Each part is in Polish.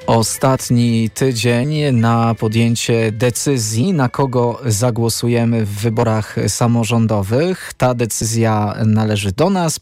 Ostatni tydzień na podjęcie decyzji, na kogo zagłosujemy w wyborach samorządowych. Ta decyzja należy do nas,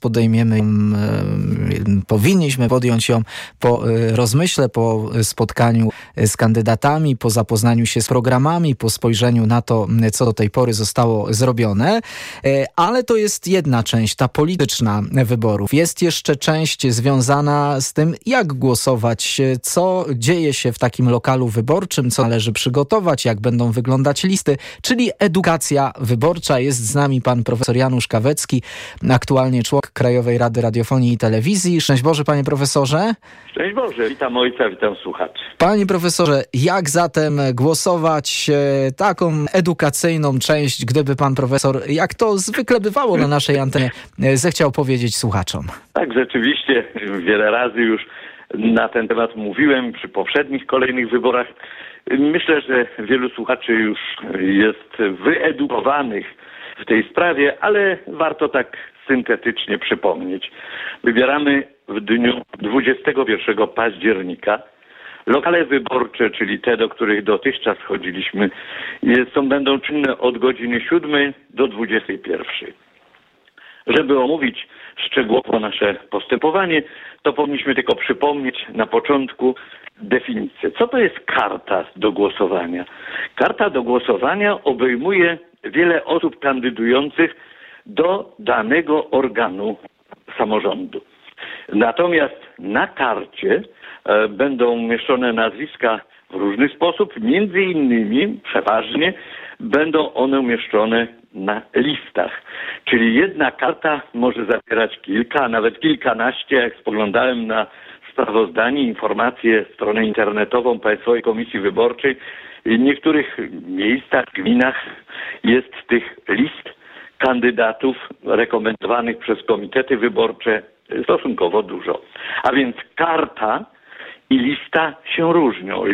powinniśmy podjąć ją po rozmyśle, po spotkaniu z kandydatami, po zapoznaniu się z programami, po spojrzeniu na to, co do tej pory zostało zrobione. Ale to jest jedna część, ta polityczna wyborów. Jest jeszcze część związana z tym, jak głosować, co dzieje się w takim lokalu wyborczym, co należy przygotować, jak będą wyglądać listy, czyli edukacja wyborcza. Jest z nami pan profesor Janusz Kawecki, aktualnie członek Krajowej Rady Radiofonii i Telewizji. Szczęść Boże, panie profesorze. Szczęść Boże, witam ojca, witam słuchaczy. Panie profesorze, jak zatem głosować, taką edukacyjną część, gdyby pan profesor, jak to zwykle bywało na naszej antenie, zechciał powiedzieć słuchaczom? Tak, rzeczywiście wiele razy już na ten temat mówiłem przy poprzednich, kolejnych wyborach. Myślę, że wielu słuchaczy już jest wyedukowanych w tej sprawie, ale warto tak syntetycznie przypomnieć. Wybieramy w dniu 21 października. Lokale wyborcze, czyli te, do których dotychczas chodziliśmy, będą czynne od godziny 7 do 21. Żeby omówić szczegółowo nasze postępowanie, to powinniśmy tylko przypomnieć na początku definicję. Co to jest karta do głosowania? Karta do głosowania obejmuje wiele osób kandydujących do danego organu samorządu. Natomiast na karcie będą umieszczone nazwiska w różny sposób, między innymi, przeważnie, będą one umieszczone na listach. Czyli jedna karta może zawierać kilka, a nawet kilkanaście, jak spoglądałem na sprawozdanie, informacje, stronę internetową Państwowej Komisji Wyborczej. W niektórych miejscach, gminach jest tych list kandydatów rekomendowanych przez komitety wyborcze stosunkowo dużo. A więc karta i lista się różnią.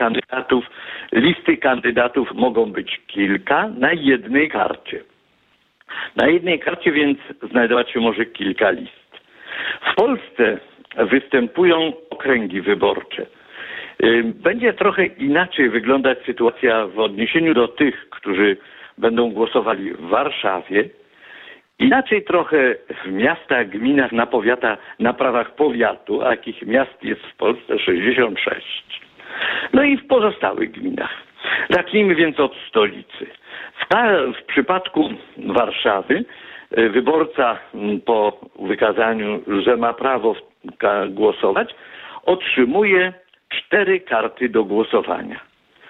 Listy kandydatów mogą być kilka na jednej karcie. Na jednej karcie więc znajdować się może kilka list. W Polsce występują okręgi wyborcze. Będzie trochę inaczej wyglądać sytuacja w odniesieniu do tych, którzy będą głosowali w Warszawie. Inaczej trochę w miastach, gminach, na prawach powiatu, a jakich miast jest w Polsce 66. No i w pozostałych gminach. Zacznijmy więc od stolicy. W przypadku Warszawy wyborca po wykazaniu, że ma prawo głosować, otrzymuje 4 karty do głosowania.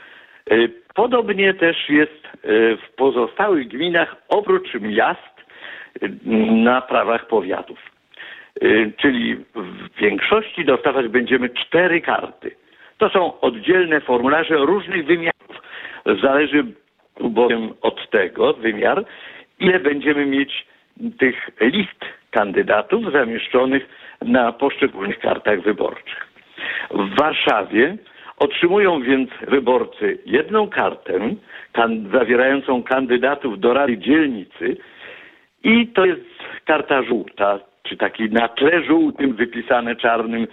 Podobnie też jest w pozostałych gminach, oprócz miast, na prawach powiatów. Czyli w większości dostawać będziemy 4 karty. To są oddzielne formularze różnych wymiarów. Zależy bowiem od tego wymiar, ile będziemy mieć tych list kandydatów zamieszczonych na poszczególnych kartach wyborczych. W Warszawie otrzymują więc wyborcy jedną kartę zawierającą kandydatów do Rady Dzielnicy i to jest karta żółta, czy taki na tle żółtym wypisane czarnym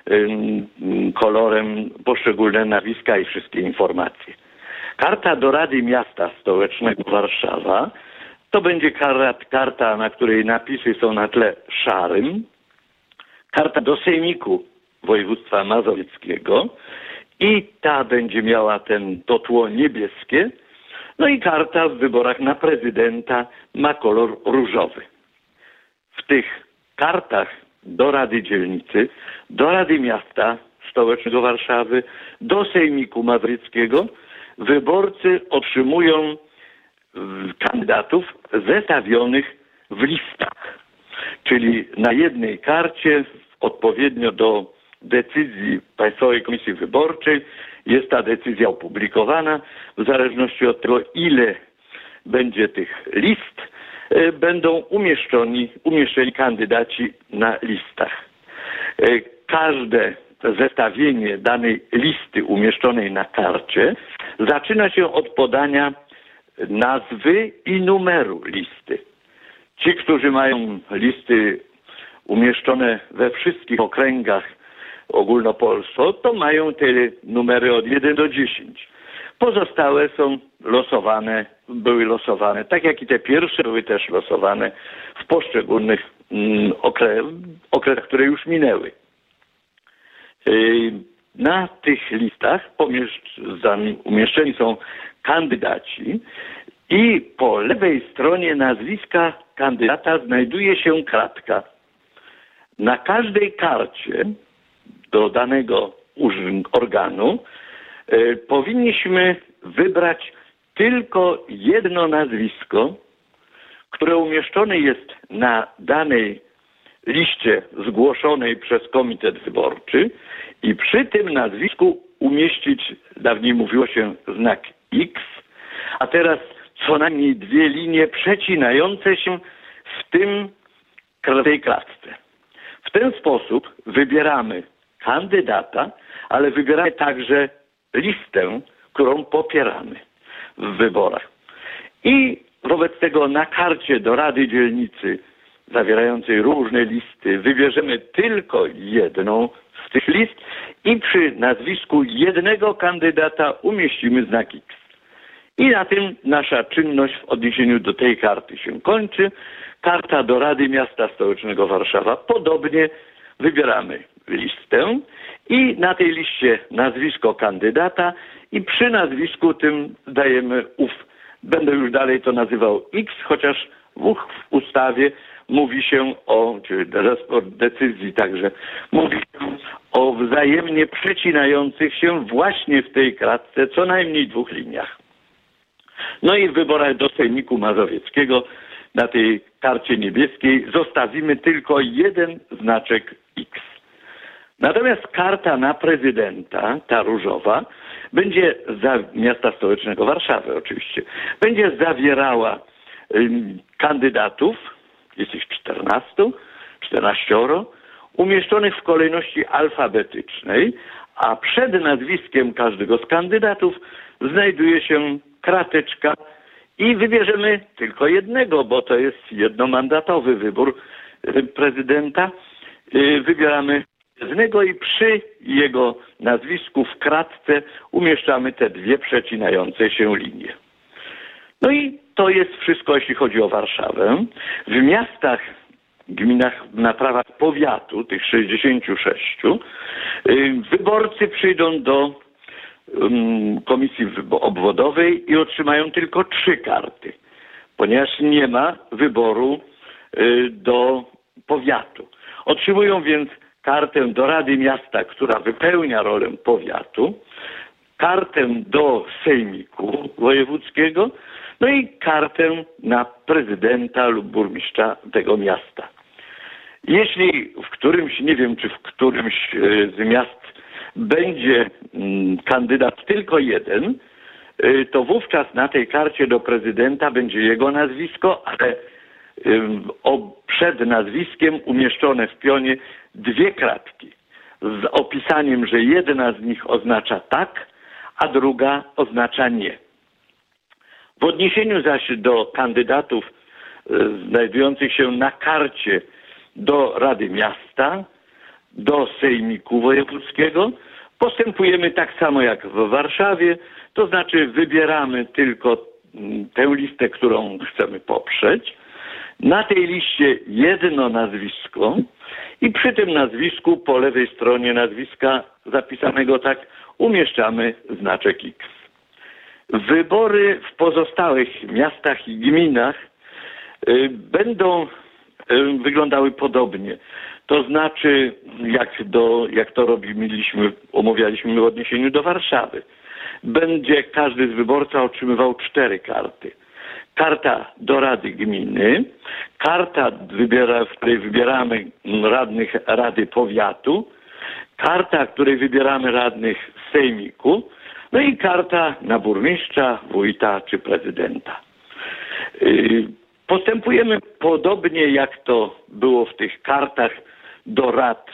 kolorem poszczególne nazwiska i wszystkie informacje. Karta do Rady Miasta Stołecznego Warszawa to będzie karta, na której napisy są na tle szarym. Karta do Sejmiku Województwa Mazowieckiego i ta będzie miała to tło niebieskie. No i karta w wyborach na prezydenta ma kolor różowy. W tych kartach do Rady Dzielnicy, do Rady Miasta Stołecznego Warszawy, do Sejmiku Mazowieckiego wyborcy otrzymują kandydatów zestawionych w listach. Czyli na jednej karcie odpowiednio do decyzji Państwowej Komisji Wyborczej jest ta decyzja opublikowana. W zależności od tego, ile będzie tych list, będą umieszczeni kandydaci na listach. Każde zestawienie danej listy umieszczonej na karcie zaczyna się od podania nazwy i numeru listy. Ci, którzy mają listy umieszczone we wszystkich okręgach ogólnopolsko, to mają te numery od 1 do 10. Pozostałe były losowane, tak jak i te pierwsze były też losowane w poszczególnych okresach, które już minęły. Na tych listach umieszczeni są kandydaci i po lewej stronie nazwiska kandydata znajduje się kratka. Na każdej karcie do danego organu powinniśmy wybrać tylko jedno nazwisko, które umieszczone jest na danej liście zgłoszonej przez komitet wyborczy i przy tym nazwisku umieścić, dawniej mówiło się znak X, a teraz co najmniej 2 linie przecinające się w tej klatce. W ten sposób wybieramy kandydata, ale wybieramy także listę, którą popieramy w wyborach. I wobec tego na karcie do Rady Dzielnicy zawierającej różne listy wybierzemy tylko jedną z tych list i przy nazwisku jednego kandydata umieścimy znak X. I na tym nasza czynność w odniesieniu do tej karty się kończy. Karta do Rady Miasta Stołecznego Warszawa. Podobnie wybieramy listę i na tej liście nazwisko kandydata i przy nazwisku tym dajemy będę już dalej to nazywał X, chociaż w ustawie mówi się czy decyzji także, mówi się o wzajemnie przecinających się właśnie w tej kratce co najmniej 2 liniach. No i w wyborach do Sejmiku Mazowieckiego na tej karcie niebieskiej zostawimy tylko jeden znaczek X. Natomiast karta na prezydenta, ta różowa, będzie Miasta Stołecznego Warszawy oczywiście, będzie zawierała kandydatów, jest ich 14, umieszczonych w kolejności alfabetycznej, a przed nazwiskiem każdego z kandydatów znajduje się krateczka i wybierzemy tylko jednego, bo to jest jednomandatowy wybór prezydenta. Wybieramy jednego i przy jego nazwisku w kratce umieszczamy te 2 przecinające się linie. No i to jest wszystko, jeśli chodzi o Warszawę. W miastach, gminach na prawach powiatu, tych 66, wyborcy przyjdą do komisji obwodowej i otrzymają tylko 3 karty, ponieważ nie ma wyboru do powiatu. Otrzymują więc kartę do Rady Miasta, która wypełnia rolę powiatu, kartę do Sejmiku Wojewódzkiego, no i kartę na prezydenta lub burmistrza tego miasta. Jeśli w którymś, nie wiem czy w którymś z miast będzie kandydat tylko jeden, to wówczas na tej karcie do prezydenta będzie jego nazwisko, ale przed nazwiskiem umieszczone w pionie 2 kratki z opisaniem, że jedna z nich oznacza tak, a druga oznacza nie. W odniesieniu zaś do kandydatów znajdujących się na karcie do Rady Miasta, do Sejmiku Wojewódzkiego, postępujemy tak samo jak w Warszawie, to znaczy wybieramy tylko tę listę, którą chcemy poprzeć. Na tej liście jedno nazwisko i przy tym nazwisku po lewej stronie nazwiska zapisanego tak umieszczamy znaczek X. Wybory w pozostałych miastach i gminach będą wyglądały podobnie. To znaczy, jak to omawialiśmy w odniesieniu do Warszawy. Będzie każdy z wyborca otrzymywał 4 karty. Karta do Rady Gminy, karta, w której wybieramy radnych Rady Powiatu, karta, w której wybieramy radnych Sejmiku, no i karta na burmistrza, wójta czy prezydenta. Postępujemy podobnie jak to było w tych kartach do rad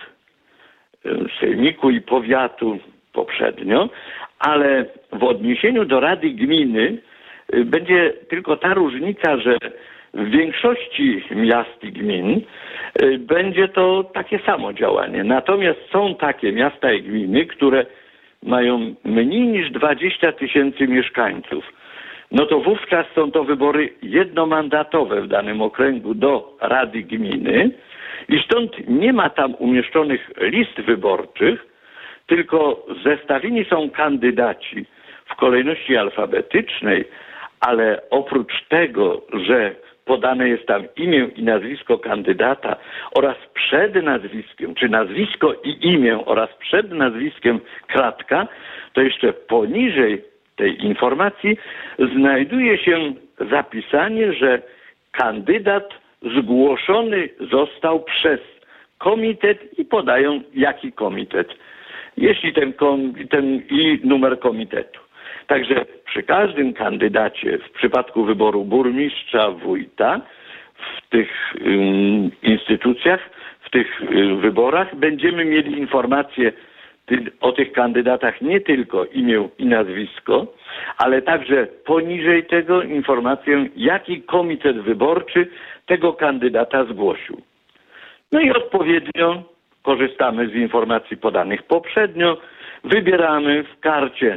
Sejmiku i Powiatu poprzednio, ale w odniesieniu do Rady Gminy będzie tylko ta różnica, że W większości miast i gmin będzie to takie samo działanie. Natomiast są takie miasta i gminy, które mają mniej niż 20 000 mieszkańców. No to wówczas są to wybory jednomandatowe w danym okręgu do Rady Gminy i stąd nie ma tam umieszczonych list wyborczych, tylko zestawieni są kandydaci w kolejności alfabetycznej, ale oprócz tego, że podane jest tam imię i nazwisko kandydata oraz przed nazwiskiem, czy nazwisko i imię oraz przed nazwiskiem kratka, to jeszcze poniżej tej informacji znajduje się zapisanie, że kandydat zgłoszony został przez komitet i podają jaki komitet. Jeśli ten i numer komitetu. Także przy każdym kandydacie w przypadku wyboru burmistrza, wójta, w tych instytucjach, w tych wyborach będziemy mieli informacje o tych kandydatach nie tylko imię i nazwisko, ale także poniżej tego informację, jaki komitet wyborczy tego kandydata zgłosił. No i odpowiednio korzystamy z informacji podanych poprzednio, wybieramy w karcie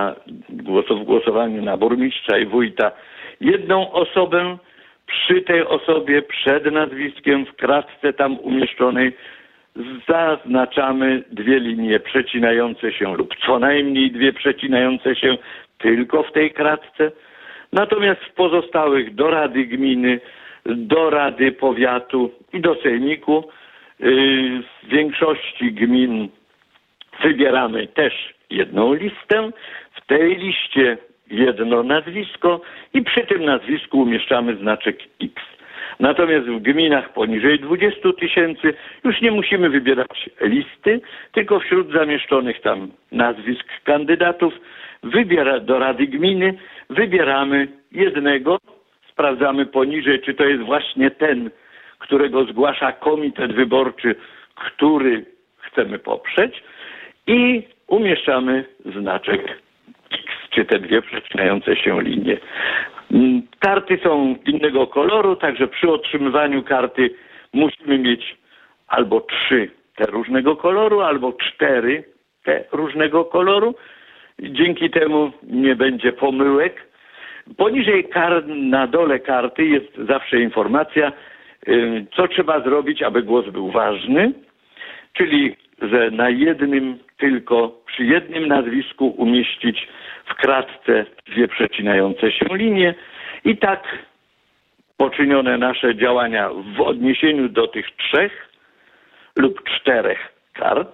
w głosowaniu na burmistrza i wójta jedną osobę. Przy tej osobie przed nazwiskiem w kratce tam umieszczonej zaznaczamy 2 linie przecinające się lub co najmniej 2 przecinające się tylko w tej kratce. Natomiast w pozostałych do Rady Gminy, do Rady Powiatu i do Sejmiku w większości gmin wybieramy też jedną listę. W tej liście jedno nazwisko i przy tym nazwisku umieszczamy znaczek X. Natomiast w gminach poniżej 20 000 już nie musimy wybierać listy, tylko wśród zamieszczonych tam nazwisk kandydatów do Rady Gminy wybieramy jednego, sprawdzamy poniżej, czy to jest właśnie ten, którego zgłasza komitet wyborczy, który chcemy poprzeć i umieszczamy znaczek X, czy te 2 przecinające się linie. Karty są innego koloru, także przy otrzymywaniu karty musimy mieć albo 3 te różnego koloru, albo 4 te różnego koloru. Dzięki temu nie będzie pomyłek. Poniżej na dole karty jest zawsze informacja, co trzeba zrobić, aby głos był ważny, czyli że przy jednym nazwisku umieścić w kratce 2 przecinające się linie i tak poczynione nasze działania w odniesieniu do tych 3 lub 4 kart.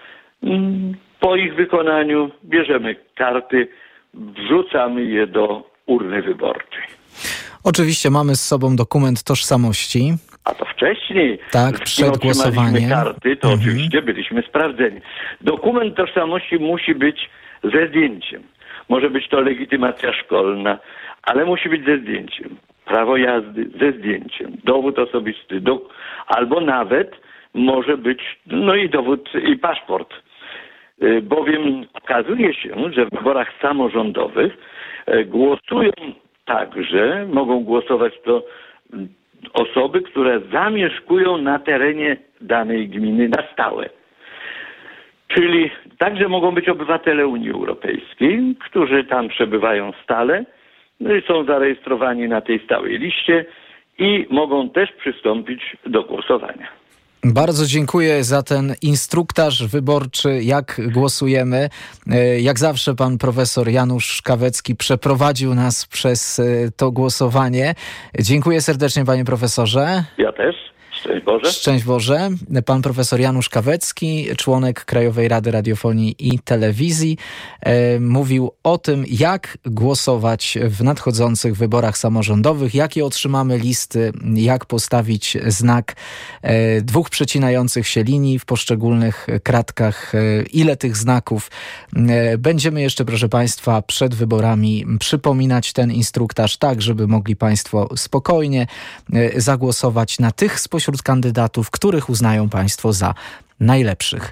Po ich wykonaniu bierzemy karty, wrzucamy je do urny wyborczej. Oczywiście mamy z sobą dokument tożsamości. A to wcześniej, tak, przed głosowaniem. Karty, to oczywiście byliśmy sprawdzeni. Dokument tożsamości musi być ze zdjęciem. Może być to legitymacja szkolna, ale musi być ze zdjęciem. Prawo jazdy ze zdjęciem. Dowód osobisty, albo nawet może być i dowód i paszport. Bowiem okazuje się, że w wyborach samorządowych głosują także, mogą głosować to osoby, które zamieszkują na terenie danej gminy na stałe. Czyli także mogą być obywatele Unii Europejskiej, którzy tam przebywają stale, i są zarejestrowani na tej stałej liście i mogą też przystąpić do głosowania. Bardzo dziękuję za ten instruktaż wyborczy, jak głosujemy. Jak zawsze pan profesor Janusz Kawecki przeprowadził nas przez to głosowanie. Dziękuję serdecznie, panie profesorze. Ja też. Szczęść Boże. Szczęść Boże. Pan profesor Janusz Kawecki, członek Krajowej Rady Radiofonii i Telewizji, mówił o tym, jak głosować w nadchodzących wyborach samorządowych, jakie otrzymamy listy, jak postawić znak 2 przecinających się linii w poszczególnych kratkach, ile tych znaków. Będziemy jeszcze, proszę państwa, przed wyborami przypominać ten instruktaż tak, żeby mogli państwo spokojnie zagłosować na tych spośród kandydatów, których uznają państwo za najlepszych.